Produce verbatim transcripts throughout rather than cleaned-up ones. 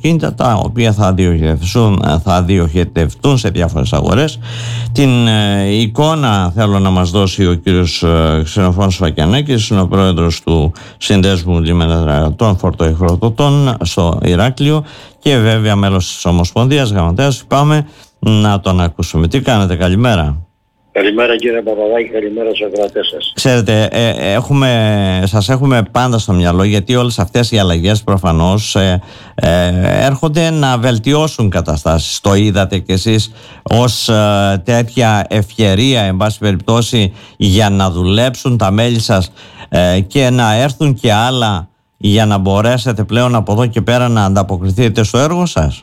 αυτοκίνητα, τα οποία θα διοχετευτούν, θα διοχετευτούν σε διάφορες αγορές. Την ε, εικόνα θέλω να μας δώσει ο κύριος ε, Ξενοφώνος Φακιανάκης, είναι ο πρόεδρος του Συνδέσμου Λιμενεργατών Φορτοϊχρωτωτών στο Ηράκλειο και βέβαια μέλος της Ομοσπονδίας, γραμματέας. Πάμε να τον ακούσουμε. Τι κάνετε, καλημέρα. Καλημέρα κύριε Παπαδάκη, καλημέρα στους ακροατές σας. Ξέρετε, ε, έχουμε, σας έχουμε πάντα στο μυαλό, γιατί όλες αυτές οι αλλαγές προφανώς ε, ε, έρχονται να βελτιώσουν καταστάσεις. Το είδατε κι εσείς ως ε, τέτοια ευκαιρία, εν πάση περιπτώσει, για να δουλέψουν τα μέλη σας ε, και να έρθουν και άλλα για να μπορέσετε πλέον από εδώ και πέρα να ανταποκριθείτε στο έργο σας.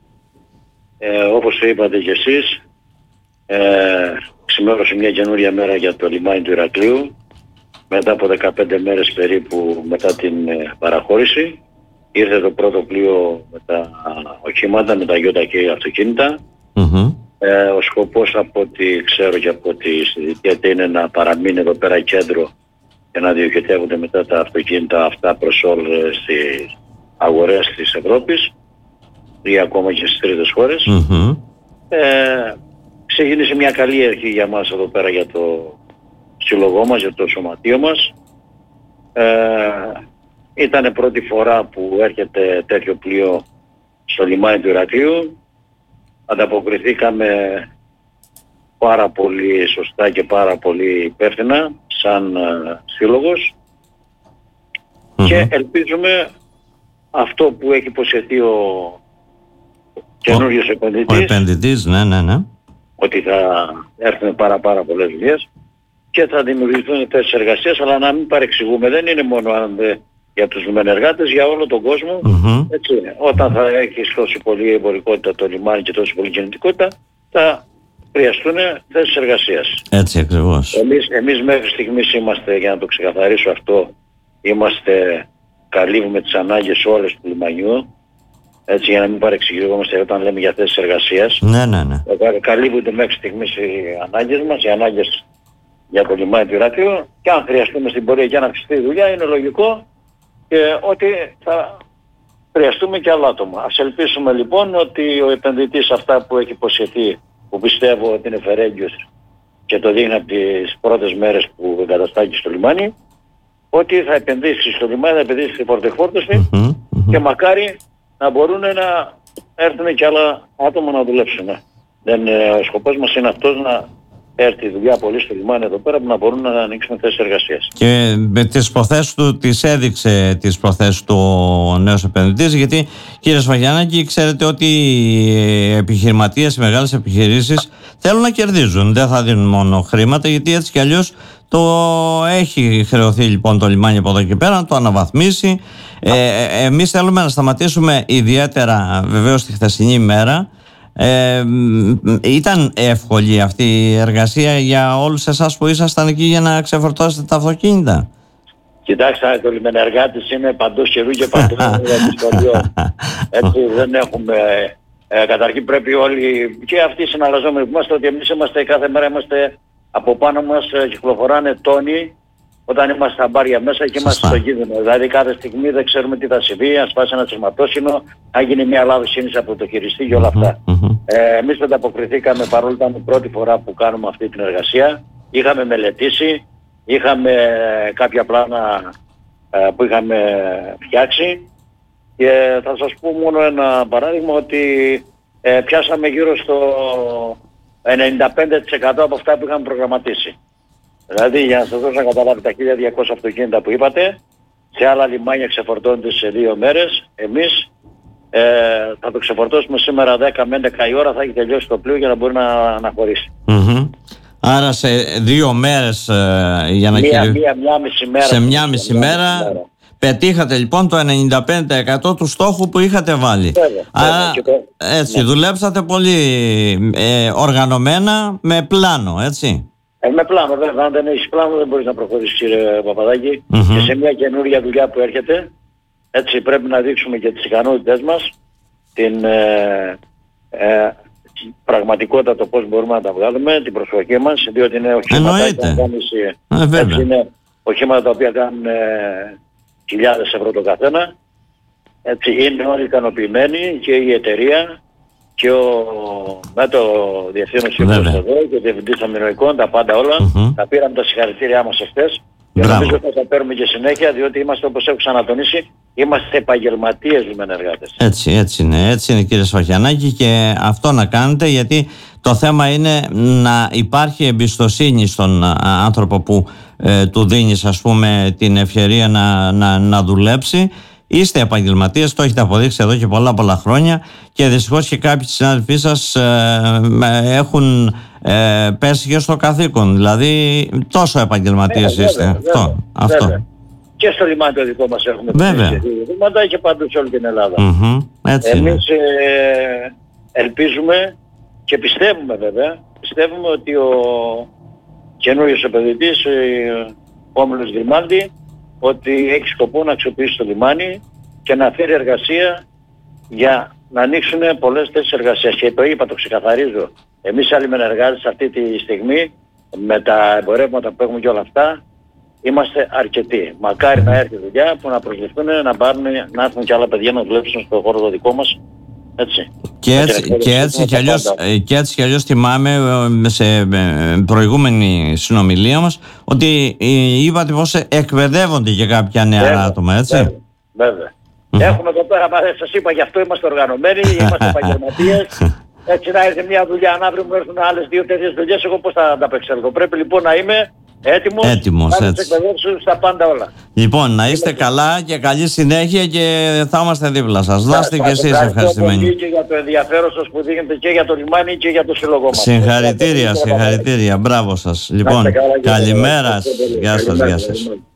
Ε, όπως το είπατε κι εσείς, ε, ξημέρωσε μια καινούρια μέρα για το λιμάνι του Ηρακλείου, μετά από δεκαπέντε μέρες περίπου μετά την ε, παραχώρηση. Ήρθε το πρώτο πλοίο με τα οχήματα, με τα γιώτα και αυτοκίνητα. Mm-hmm. Ε, ο σκοπός, από ό,τι ξέρω και από ό,τι συζητιέται, είναι να παραμείνει εδώ πέρα κέντρο και να διοχετεύονται μετά τα αυτοκίνητα αυτά προς όλες τις αγορές της Ευρώπης ή ακόμα και στις τρίτες χώρες. Mm-hmm. Ε, ξεκίνησε μια καλή αρχή για μας εδώ πέρα, για το σύλλογό μας, για το σωματείο μας. Ε, ήταν πρώτη φορά που έρχεται τέτοιο πλοίο στο λιμάνι του Ηρακλείου. Ανταποκριθήκαμε πάρα πολύ σωστά και πάρα πολύ υπεύθυνα σαν uh, σύλλογος. Mm-hmm. Και ελπίζουμε αυτό που έχει υποσχεθεί ο καινούριος επενδυτής, ο επενδυτής, ναι, ναι, ναι, ότι θα έρθουν πάρα πάρα πολλές δουλειές και θα δημιουργηθούν θέσεις εργασίας, αλλά να μην παρεξηγούμε, δεν είναι μόνο αν δε, για τους λιμενεργάτες, για όλο τον κόσμο. Mm-hmm. Έτσι είναι. Όταν θα έχεις τόσο πολύ εμπορικότητα το λιμάνι και τόσο πολύ κινητικότητα, θα χρειαστούν θέσεις εργασίας. Έτσι ακριβώς. Εμείς, εμείς μέχρι στιγμής είμαστε, για να το ξεκαθαρίσω αυτό, είμαστε, καλύβουμε τις ανάγκες όλες του λιμανιού. Έτσι, για να μην παρεξηγούμαστε όταν λέμε για θέσεις εργασίας. Ναι, ναι, ναι. Καλύπτονται μέχρι στιγμής οι ανάγκες μας, οι ανάγκες για το λιμάνι του Ηρακλείου, και αν χρειαστούμε στην πορεία για να αυξηθεί η δουλειά, είναι λογικό και ότι θα χρειαστούμε και άλλα άτομα. Ας ελπίσουμε λοιπόν ότι ο επενδυτής αυτά που έχει υποσχεθεί, που πιστεύω ότι είναι φερέγγιος και το δείχνει από τις πρώτες μέρες που εγκαταστάκει στο λιμάνι, ότι θα επενδύσει στο λιμάνι, θα επενδύσει στην φορτοεκφόρτωση Mm-hmm, mm-hmm. και μακάρι να μπορούν να έρθουν και άλλα άτομα να δουλέψουν. Δεν, ο σκοπός μας είναι αυτός, να έρθει η δουλειά πολύ στο λιμάνι εδώ πέρα, που να μπορούν να ανοίξουν θέσεις εργασίας. Και με τις προθέσεις του, τις έδειξε τις προθέσεις του ο νέος επενδυτής, γιατί κύριε Σφαγιανάκη, ξέρετε ότι οι επιχειρηματίες, οι μεγάλες επιχειρήσεις θέλουν να κερδίζουν, δεν θα δίνουν μόνο χρήματα, γιατί έτσι κι αλλιώς το έχει χρεωθεί λοιπόν το λιμάνι από εδώ και πέρα, να το αναβαθμίσει. Ε, εμείς θέλουμε να σταματήσουμε, ιδιαίτερα βεβαίως τη χθεσινή ημέρα. Ε, ήταν εύκολη αυτή η εργασία για όλους εσάς που ήσασταν εκεί για να ξεφορτώσετε τα αυτοκίνητα? Κοιτάξτε, το λιμενεργάτης είναι παντός καιρού και παντός επιστολιών. Έτσι δεν έχουμε... Ε, καταρχήν πρέπει όλοι, και αυτοί οι συναλλαζόμενοι που είμαστε, ότι εμείς είμαστε κάθε μέρα, είμαστε από πάνω μας, ε, κυκλοφοράνε τόνοι όταν είμαστε στα μπάρια μέσα και είμαστε στο κίνδυνο. Δηλαδή κάθε στιγμή δεν ξέρουμε τι θα συμβεί, αν σπάσει ένα σηματόσυνο, αν γίνει μια λάθος κίνηση από το χειριστή και όλα αυτά. Mm-hmm. Ε, εμείς ανταποκριθήκαμε, παρόλο που ήταν η πρώτη φορά που κάνουμε αυτή την εργασία. Είχαμε μελετήσει, είχαμε κάποια πλάνα ε, που είχαμε φτιάξει, και θα σας πω μόνο ένα παράδειγμα, ότι ε, πιάσαμε γύρω στο ενενήντα πέντε τοις εκατό από αυτά που είχαμε προγραμματίσει. Δηλαδή, για να σας δώσω να καταλάβετε, τα χίλια διακόσια αυτοκίνητα που είπατε, σε άλλα λιμάνια ξεφορτώνονται σε δύο μέρες. Εμείς ε, θα το ξεφορτώσουμε σήμερα δέκα με έντεκα η ώρα, θα έχει τελειώσει το πλοίο για να μπορεί να αναχωρήσει. Mm-hmm. Άρα σε δύο μέρες ε, για να μία, κύριε... μία, μία μισή μέρα. Σε μία μισή μέρα, μέρα πετύχατε λοιπόν το ενενήντα πέντε τοις εκατό του στόχου που είχατε βάλει. Βέβαια, Άρα βέβαια, το... έτσι, ναι. Δουλέψατε πολύ ε, οργανωμένα, με πλάνο, έτσι. Ε, με πλάνο, βέβαια. Αν δεν έχεις πλάνο δεν μπορείς να προχωρήσεις, κύριε Παπαδάκη. Mm-hmm. Και σε μια καινούρια δουλειά που έρχεται, έτσι πρέπει να δείξουμε και τις ικανότητες μας, την ε, ε, πραγματικότητα, το πώς μπορούμε να τα βγάλουμε, την προσοχή μας, διότι είναι οχήματα, ε, είναι οχήματα τα οποία κάνουν ε, χιλιάδες ευρώ το καθένα, Έτσι, είναι όλοι ικανοποιημένοι και η εταιρεία και ο με το διευθύνων σύμβουλος εδώ και ο διευθυντής αμυνοϊκών, τα πάντα όλα. Mm-hmm. Τα πήραμε τα συγχαρητήριά μας εχθές. Και νομίζω ότι θα τα παίρνουμε και συνέχεια, διότι είμαστε, όπως έχω ξανατονίσει, είμαστε επαγγελματίες λιμενεργάτες. Έτσι, έτσι είναι, έτσι είναι κύριε Σφακιανάκη, και αυτό να κάνετε, γιατί το θέμα είναι να υπάρχει εμπιστοσύνη στον άνθρωπο που ε, του δίνεις, ας πούμε, την ευκαιρία να, να, να δουλέψει. Είστε επαγγελματίες, το έχετε αποδείξει εδώ και πολλά πολλά χρόνια, και δυστυχώς και κάποιοι συνάδελφοί σας ε, έχουν ε, πέσει και στο καθήκον. Δηλαδή τόσο επαγγελματίες ε, είστε. Βέβαια, αυτό, βέβαια, αυτό. Βέβαια. Και στο λιμάνι το δικό μας έχουμε δείγματα και παντού σε όλη την Ελλάδα. Mm-hmm, έτσι Εμείς ε, ελπίζουμε και πιστεύουμε βέβαια, πιστεύουμε ότι ο καινούριος επενδυτής, ο Όμιλος Γκριμάλντι, ότι έχει σκοπό να αξιοποιήσει το λιμάνι και να φέρει εργασία για να ανοίξουν πολλές θέσεις εργασίας. Και το είπα, το ξεκαθαρίζω. Εμείς οι λιμενεργάτες αυτή τη στιγμή, με τα εμπορεύματα που έχουμε και όλα αυτά, είμαστε αρκετοί. Μακάρι να έρθει δουλειά που να προσληφθούν, να πάρουν, να έρθουν και άλλα παιδιά να δουλέψουν στο χώρο το δικό μας. Έτσι. Και έτσι και έτσι κι αλλιώς, και έτσι κι αλλιώς θυμάμαι σε προηγούμενη συνομιλία μας ότι είπατε πως εκπαιδεύονται και κάποια νέα βέβαια, άτομα, έτσι. Βέβαια. βέβαια. Mm-hmm. Έχουμε εδώ πέρα, σας είπα, γι' αυτό είμαστε οργανωμένοι, είμαστε επαγγελματίες. Έτσι να έρθει μια δουλειά, να αύριο μου έρθουν άλλες δύο τέτοιες δουλειές, εγώ πώς θα ανταπεξέλθω. Πρέπει λοιπόν να είμαι έτοιμος, έτοιμος να τους εκπαιδεύσω στα πάντα όλα. Λοιπόν, να είστε είμαι... καλά και καλή συνέχεια, και θα είμαστε δίπλα σας. Να είστε και εσείς ευχαριστημένοι. Και για το ενδιαφέρον σας που δίνετε και για το λιμάνι και για το σύλλογό μας. Συγχαρητήρια, συγχαρητήρια. Μπράβο σας. Λοιπόν, καλημέρα. Γεια σας, γεια σας.